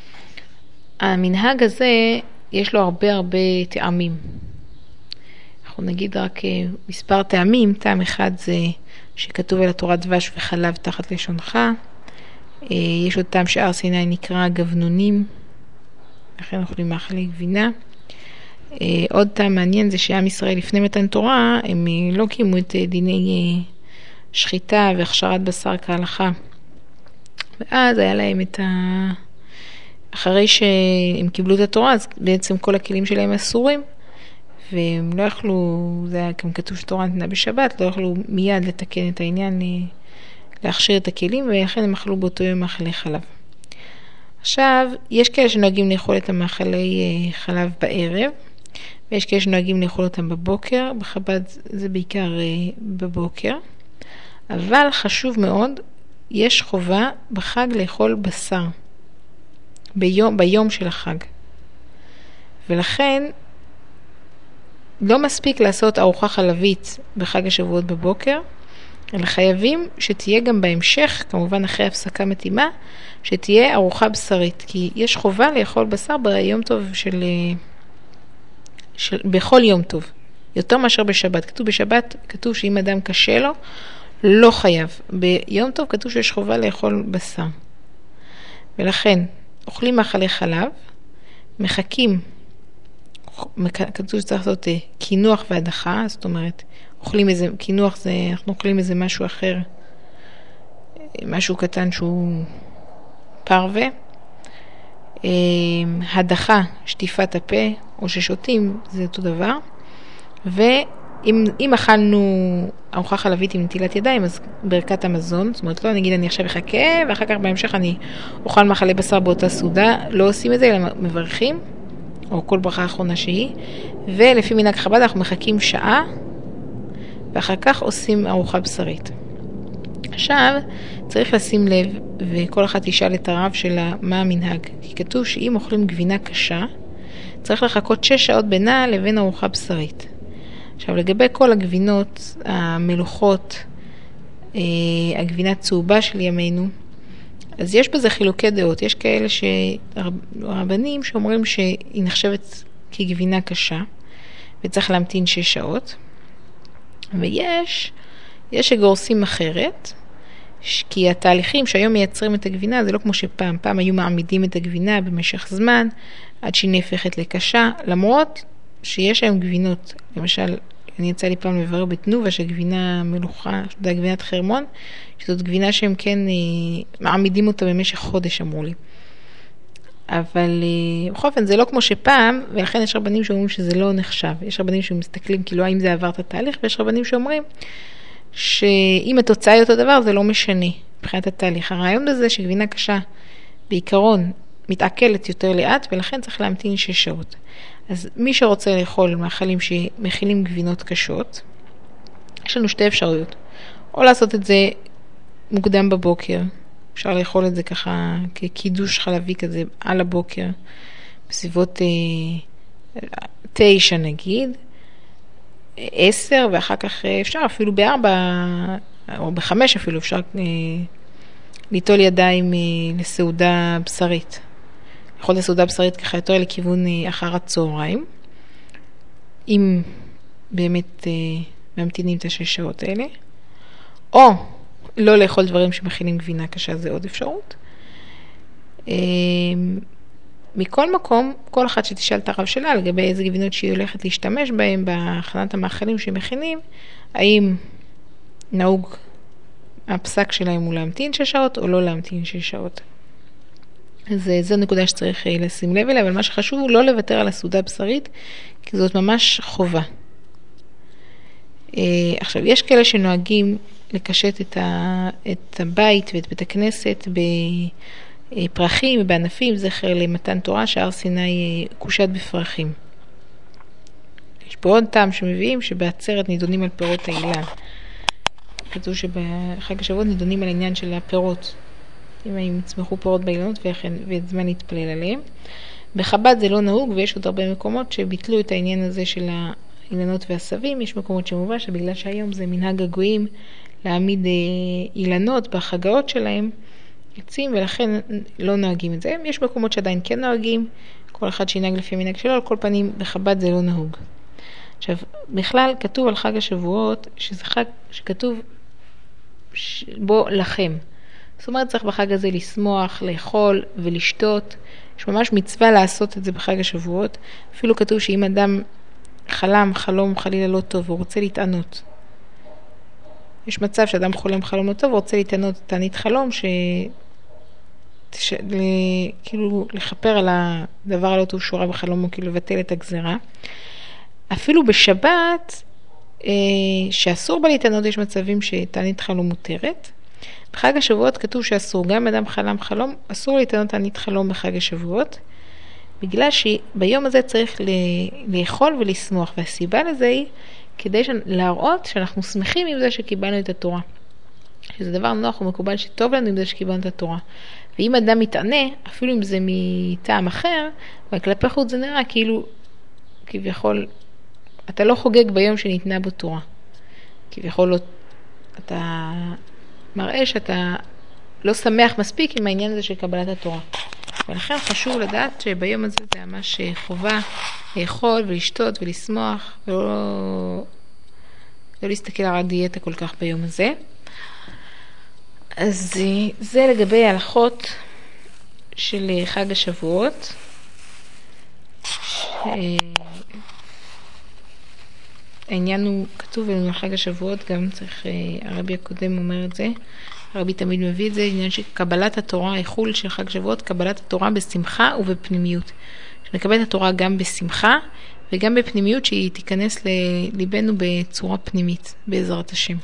המנהג הזה, יש לו הרבה הרבה טעמים. אנחנו נגיד רק מספר טעמים. טעם אחד זה שכתוב על התורה דבש וחלב תחת לשונך. יש עוד טעם שהר סיני נקרא גבנונים, לכן אנחנו אוכלים מאכלי גבינה. עוד טעם מעניין זה שעם ישראל לפני מתן תורה, הם לא קיימו את דיני שחיטה והכשרת בשר כהלכה. ואז היה להם את ה... אחרי שהם קיבלו את התורה, אז בעצם כל הכלים שלהם אסורים, והם לא יכלו, זה היה גם כתוב שתורה ניתנה בשבת, לא יכלו מיד לתקן את העניין, להכשיר את הכלים, ולכן הם אכלו באותו יום מאכלי חלב. עכשיו, יש כאלה שנוהגים לאכול את המאכלי חלב בערב, ויש כאלה שנוהגים לאכול אותם בבוקר, בחב"ד זה בעיקר בבוקר, אבל חשוב מאוד, יש חובה בחג לאכול בשר. ביום, ביום של החג. ולכן לא מספיק לעשות ארוחה חלבית בחג השבועות בבוקר, אלא חייבים שתהיה גם בהמשך, כמובן אחרי הפסקה מתאימה, שתהיה ארוחה בשרית, כי יש חובה לאכול בשר ביום טוב של, של בכל יום טוב, יותר מאשר בשבת. כתוב בשבת, כתוב שאם אדם קשה לו, לא חייב. ביום טוב כתוב שיש חובה לאכול בשר. ולכן אוכלים מאכלי חלב, מחכים, כתוב שצריך לעשות כינוח והדחה, זאת אומרת, אוכלים איזה, כינוח זה, אנחנו אוכלים איזה משהו אחר, משהו קטן שהוא פרווה, הדחה, שטיפת הפה, או ששותים, זה אותו דבר. ואם אם אכלנו ארוחה חלבית עם נטילת ידיים, אז ברכת המזון, זאת אומרת, לא נגיד אני עכשיו אחכה, ואחר כך בהמשך אני אוכל מאכלי בשר באותה סעודה, לא עושים את זה, אלא מברכים, או כל ברכה האחרונה שהיא, ולפי מנהג חב"ד אנחנו מחכים שעה, ואחר כך עושים ארוחה בשרית. עכשיו צריך לשים לב, וכל אחת תשאל את הרב שלה מה המנהג, כי כתוב שאם אוכלים גבינה קשה, צריך לחכות שש שעות בינה לבין ארוחה בשרית. עכשיו לגבי כל הגבינות המלוכות, הגבינה צהובה של ימינו, אז יש בזה חילוקי דעות. יש כאלה שרבנים שאומרים שהיא נחשבת כגבינה קשה, וצריך להמתין שש שעות. ויש, יש שגורסים אחרת, כי התהליכים שהיום מייצרים את הגבינה, זה לא כמו שפעם. פעם היו מעמידים את הגבינה במשך זמן, עד שהיא נהפכת לקשה, למרות שיש היום גבינות. למשל, אני יצא לי פעם לברר בתנובה שגבינה מלוכה, שזו גבינת חרמון, שזאת גבינה שהם כן מעמידים אותה במשך חודש, אמרו לי. אבל בכל אופן זה לא כמו שפעם, ולכן יש רבנים שאומרים שזה לא נחשב. יש רבנים שמסתכלים כאילו האם זה עבר את התהליך, ויש רבנים שאומרים שאם התוצאה היא אותו דבר, זה לא משנה מבחינת התהליך. הרעיון בזה שגבינה קשה בעיקרון מתעכלת יותר לאט, ולכן צריך להמתין שש שעות. אז מי שרוצה לאכול מאכלים שמכילים גבינות קשות, יש לנו שתי אפשרויות. או לעשות את זה מוקדם בבוקר, אפשר לאכול את זה ככה כקידוש חלבי כזה על הבוקר, בסביבות אה, תשע נגיד, עשר, ואחר כך אפשר אפילו בארבע, או בחמש אפילו אפשר אה, ליטול ידיים אה, לסעודה בשרית. לאכול לסעודה בשרית ככה יותר לכיוון אה, אחר הצהריים, אם באמת אה, ממתינים את השש שעות האלה, או לא לאכול דברים שמכילים גבינה קשה, זה עוד אפשרות. מכל מקום, כל אחת שתשאל את הרב שלה לגבי איזה גבינות שהיא הולכת להשתמש בהם בהכנת המאכלים שמכינים, האם נהוג הפסק שלהם הוא להמתין שש שעות או לא להמתין שש שעות. אז זו נקודה שצריך לשים לב אליה, אבל מה שחשוב הוא לא לוותר על הסעודה בשרית, כי זאת ממש חובה. עכשיו, יש כאלה שנוהגים לקשט את, ה, את הבית ואת בית הכנסת בפרחים ובענפים, זכר למתן תורה שהר סיני קושט בפרחים. יש פה עוד טעם שמביאים שבעצרת נידונים על פירות האילן. כתוב שבחג השבועות נידונים על העניין של הפירות, אם הם יצמחו פירות באילנות ואת זמן להתפלל עליהם. בחב"ד זה לא נהוג, ויש עוד הרבה מקומות שביטלו את העניין הזה של האילנות והסבים. יש מקומות שמובא שבגלל שהיום זה מנהג הגויים להעמיד אילנות בחגאות שלהם, יוצאים, ולכן לא נוהגים את זה. יש מקומות שעדיין כן נוהגים, כל אחד שינהג לפי המנהג שלו, על כל פנים בחב"ד זה לא נהוג. עכשיו, בכלל כתוב על חג השבועות, שזה חג שכתוב בו לכם. זאת אומרת, צריך בחג הזה לשמוח, לאכול ולשתות. יש ממש מצווה לעשות את זה בחג השבועות. אפילו כתוב שאם אדם חלם חלום חלילה לא טוב, הוא רוצה להתענות. יש מצב שאדם חולם חלום לא טוב, הוא רוצה להתענות תענית חלום, ש... ש... ל... כאילו לכפר על הדבר הלא טוב שורה בחלום, או כאילו לבטל את הגזרה. אפילו בשבת, אה, שאסור בה להתענות, יש מצבים שתענית חלום מותרת. בחג השבועות כתוב שאסור, גם אדם חלם חלום, אסור להתענות תענית חלום בחג השבועות, בגלל שביום הזה צריך לאכול ולשמוח, והסיבה לזה היא כדי להראות שאנחנו שמחים עם זה שקיבלנו את התורה. שזה דבר נוח ומקובל שטוב לנו עם זה שקיבלנו את התורה. ואם אדם מתענה, אפילו אם זה מטעם אחר, וכלפי חוץ זה נראה כאילו, כביכול, אתה לא חוגג ביום שניתנה בו תורה. כביכול לא, אתה מראה שאתה לא שמח מספיק עם העניין הזה של קבלת התורה. ולכן חשוב לדעת שביום הזה זה ממש חובה לאכול ולשתות ולשמוח, ולא לא להסתכל על הדיאטה כל כך ביום הזה. אז זה לגבי ההלכות של חג השבועות. העניין הוא כתוב לנו חג השבועות, גם צריך, הרבי הקודם אומר את זה, הרבי תמיד מביא את זה, עניין שקבלת התורה, האיחול של חג שבועות, קבלת התורה בשמחה ובפנימיות. שנקבל את התורה גם בשמחה, וגם בפנימיות שהיא תיכנס לליבנו בצורה פנימית, בעזרת השם.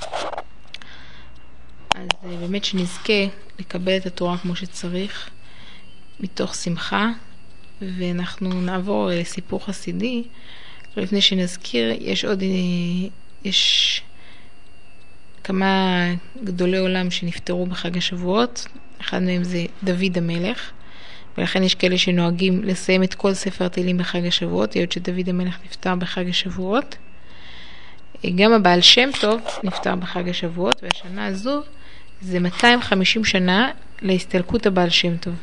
אז באמת שנזכה לקבל את התורה כמו שצריך, מתוך שמחה, ואנחנו נעבור לסיפור חסידי. לפני שנזכיר, יש עוד, יש כמה גדולי עולם שנפטרו בחג השבועות, אחד מהם זה דוד המלך, ולכן יש כאלה שנוהגים לסיים את כל ספר תהילים בחג השבועות, היות שדוד המלך נפטר בחג השבועות. גם הבעל שם טוב נפטר בחג השבועות, והשנה הזו זה מאתיים וחמישים שנה להסתלקות הבעל שם טוב.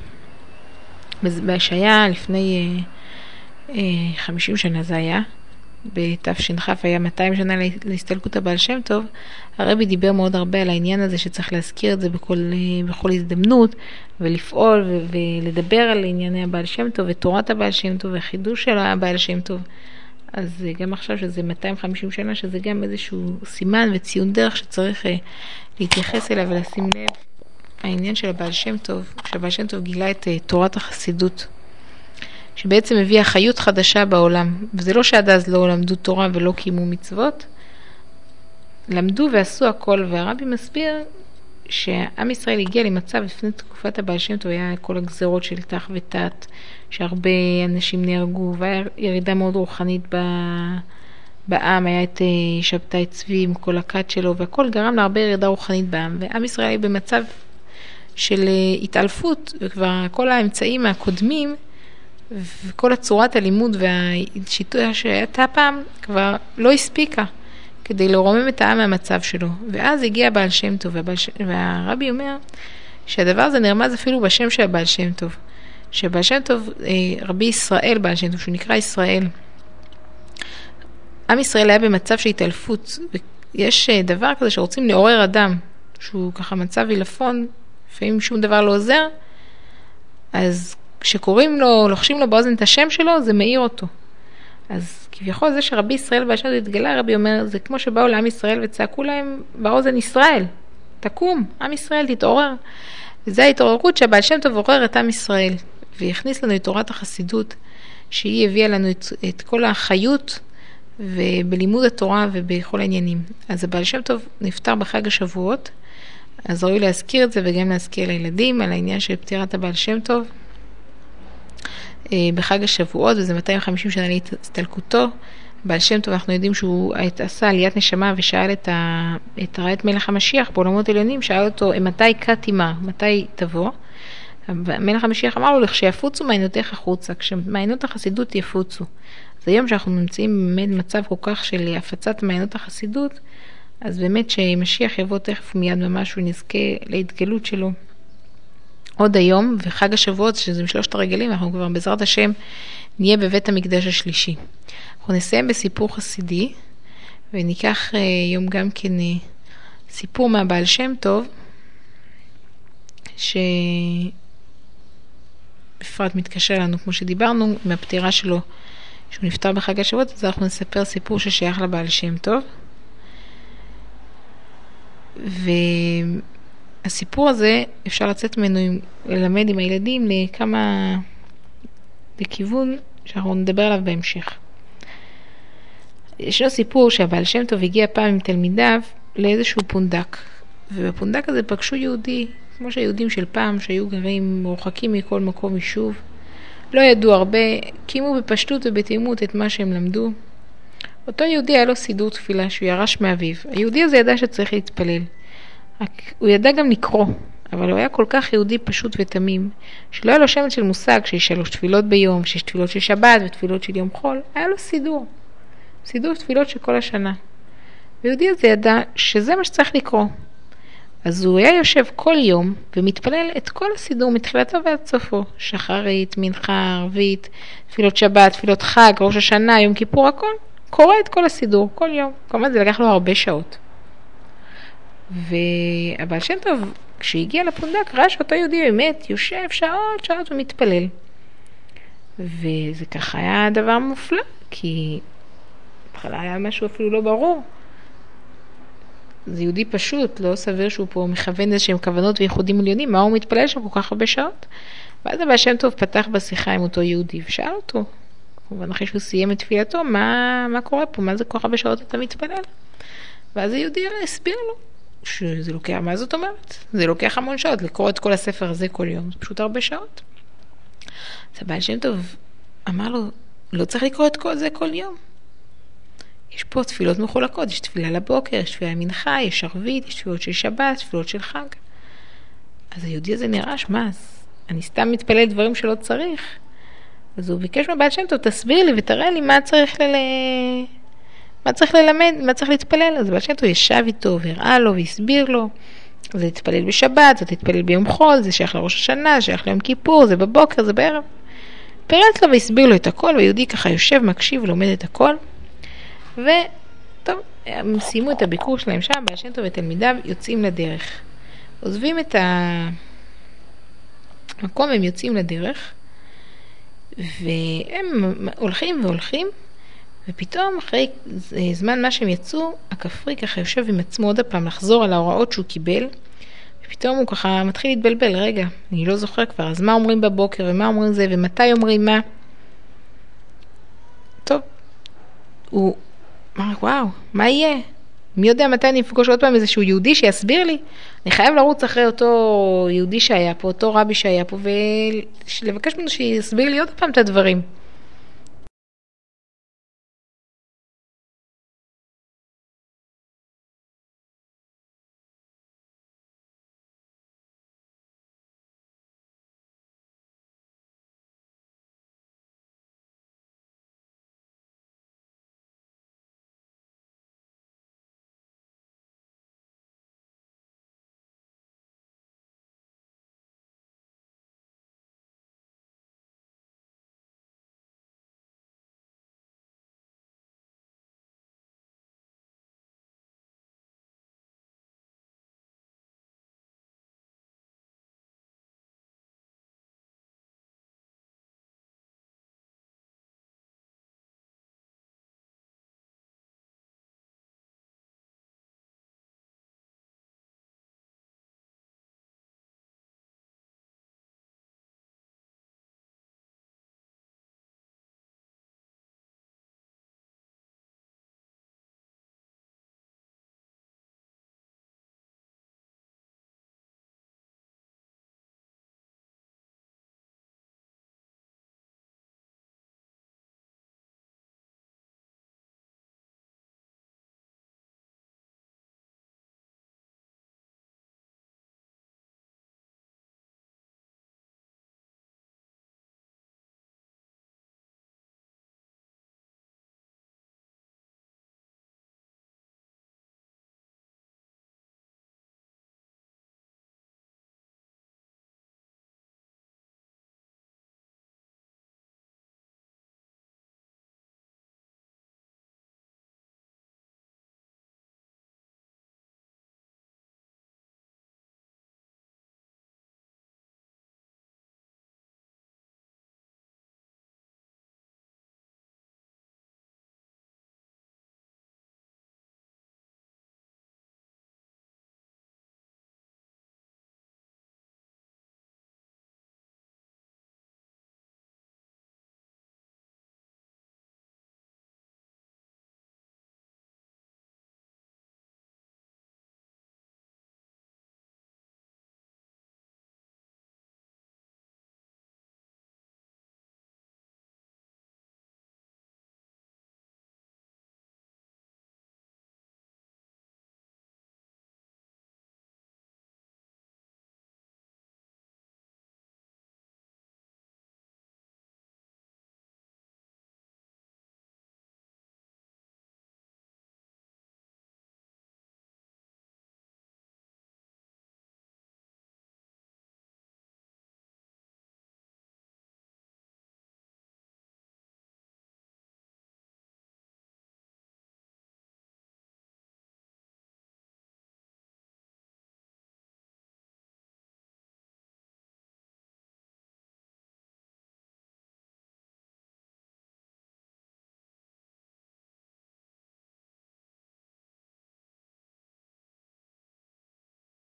שהיה לפני חמישים שנה זה היה, בתש"כ היה מאתיים שנה להסתלקות הבעל שם טוב. הרבי דיבר מאוד הרבה על העניין הזה שצריך להזכיר את זה בכל, בכל הזדמנות, ולפעול ו- ולדבר על ענייני הבעל שם טוב ותורת הבעל שם טוב והחידוש של הבעל שם טוב. אז גם עכשיו שזה מאתיים וחמישים שנה, שזה גם איזשהו סימן וציון דרך שצריך להתייחס אליו ולשים לב. העניין של הבעל שם טוב, שהבעל שם טוב גילה את תורת החסידות, שבעצם הביאה חיות חדשה בעולם. וזה לא שעד אז לא למדו תורה ולא קיימו מצוות, למדו ועשו הכל. והרבי מסביר שעם ישראל הגיע למצב לפני תקופת הבעל שם טוב, היה כל הגזרות של תח ותת, שהרבה אנשים נהרגו, והיה ירידה מאוד רוחנית בעם, היה את שבתאי צבי עם כל הכת שלו, והכל גרם להרבה ירידה רוחנית בעם, ועם ישראל היה במצב של התעלפות, וכבר כל האמצעים הקודמים וכל הצורת הלימוד והשיטה שהייתה פעם כבר לא הספיקה כדי לרומם את העם מהמצב שלו. ואז הגיע הבעל שם טוב, ש... והרבי אומר שהדבר הזה נרמז אפילו בשם של הבעל שם טוב, שבעל שם טוב, רבי ישראל בעל שם טוב, שהוא נקרא ישראל. עם ישראל היה במצב של התעלפות, ויש דבר כזה שרוצים לעורר אדם שהוא ככה מצב עילפון, לפעמים שום דבר לא עוזר, אז כשקוראים לו, לוחשים לו באוזן את השם שלו, זה מאיר אותו. אז כביכול זה שרבי ישראל בעל שם טוב התגלה, רבי אומר, זה כמו שבאו לעם ישראל וצעקו להם באוזן ישראל, תקום, עם ישראל תתעורר. וזה ההתעוררות שהבעל שם טוב עורר את עם ישראל, והכניס לנו את תורת החסידות, שהיא הביאה לנו את, את כל החיות, ובלימוד התורה ובכל העניינים. אז הבעל שם טוב נפטר בחג השבועות, אז ראוי להזכיר את זה וגם להזכיר לילדים על העניין של פטירת הבעל שם טוב בחג השבועות, וזה מאתיים וחמישים שנה להסתלקותו. בעל שם טוב, אנחנו יודעים שהוא עשה עליית נשמה ושאל את, ה... את רעיית מלך המשיח בעולמות עליונים, שאל אותו מתי קטימה, מתי תבוא. מלך המשיח אמר לו לכשיפוצו מעיינותיך החוצה, כשמעיינות החסידות יפוצו. אז היום שאנחנו נמצאים באמת מצב כל כך של הפצת מעיינות החסידות, אז באמת שמשיח יבוא תכף ומיד ממש ונזכה להתגלות שלו עוד היום. וחג השבועות, שזה משלושת הרגלים, אנחנו כבר בעזרת השם נהיה בבית המקדש השלישי. אנחנו נסיים בסיפור חסידי, וניקח יום גם כן סיפור מהבעל שם טוב, שבפרט מתקשר לנו, כמו שדיברנו, מהפטירה שלו, שהוא נפטר בחג השבועות. אז אנחנו נספר סיפור ששייך לבעל שם טוב. והסיפור הזה אפשר לצאת ממנו, ללמד עם הילדים לכמה, לכיוון שאנחנו נדבר עליו בהמשך. יש לו סיפור שהבעל שם טוב הגיע פעם עם תלמידיו לאיזשהו פונדק, ובפונדק הזה פגשו יהודי, כמו שהיהודים של פעם, שהיו גרים מרוחקים מכל מקום יישוב, לא ידעו הרבה, קיימו בפשטות ובתאימות את מה שהם למדו. אותו יהודי היה לו סידור תפילה שהוא ירש מאביו. היהודי הזה ידע שצריך להתפלל. הוא ידע גם לקרוא, אבל הוא היה כל כך יהודי פשוט ותמים, שלא היה לו שמץ של מושג שיש שלוש תפילות ביום, שיש תפילות של שבת ותפילות של יום חול. היה לו סידור. סידור תפילות של כל השנה. היהודי הזה ידע שזה מה שצריך לקרוא. אז הוא היה יושב כל יום ומתפלל את כל הסידור מתחילתו ועד סופו. שחרית, מנחה, ערבית, תפילות שבת, תפילות חג, ראש השנה, יום כיפור, הכל. קורא את כל הסידור, כל יום. כלומר, זה לקח לו הרבה שעות. והבעל שם טוב, כשהגיע לפונדק, ראה שאותו יהודי באמת יושב שעות, שעות ומתפלל. וזה ככה היה דבר מופלא, כי בהתחלה היה משהו אפילו לא ברור. זה יהודי פשוט, לא סביר שהוא פה מכוון איזשהם כוונות וייחודים עליונים, מה הוא מתפלל שם כל כך הרבה שעות? ואז הבעל שם טוב פתח בשיחה עם אותו יהודי, ושאל אותו, כמובן אחרי שהוא סיים את תפילתו, מה, מה קורה פה? מה זה כל כך הרבה שעות אתה מתפלל? ואז היהודי הסביר לו, שזה לוקח, מה זאת אומרת? זה לוקח המון שעות, לקרוא את כל הספר הזה כל יום, זה פשוט הרבה שעות. אז הבעל שם טוב אמר לו, לא צריך לקרוא את כל זה כל יום. יש פה תפילות מחולקות, יש תפילה לבוקר, יש תפילה למנחה, יש ערבית, יש תפילות של שבת, תפילות של חג. אז היהודי הזה נרעש, מה? אני סתם מתפלל דברים שלא צריך. אז הוא ביקש מבעל שם טוב, תסביר לי ותראה לי מה צריך ל... מה צריך ללמד, מה צריך להתפלל. אז בעל שם טוב ישב איתו והראה לו והסביר לו. זה להתפלל בשבת, זה להתפלל ביום חול, זה שייך לראש השנה, זה שייך ליום כיפור, זה בבוקר, זה בערב. פירט לו והסביר לו את הכל, והיהודי ככה יושב, מקשיב, לומד את הכל. וטוב, הם סיימו את הביקור שלהם שם, בעל שם טוב ותלמידיו יוצאים לדרך. עוזבים את המקום, הם יוצאים לדרך, והם הולכים והולכים, ופתאום אחרי זמן מה שהם יצאו, הכפרי ככה יושב עם עצמו עוד הפעם לחזור על ההוראות שהוא קיבל, ופתאום הוא ככה מתחיל להתבלבל, רגע, אני לא זוכר כבר, אז מה אומרים בבוקר, ומה אומרים זה, ומתי אומרים מה? טוב, הוא אמר, וואו, מה יהיה? מי יודע מתי אני אפגוש עוד פעם איזשהו יהודי שיסביר לי? אני חייב לרוץ אחרי אותו יהודי שהיה פה, אותו רבי שהיה פה, ולבקש ממנו שיסביר לי עוד פעם את הדברים.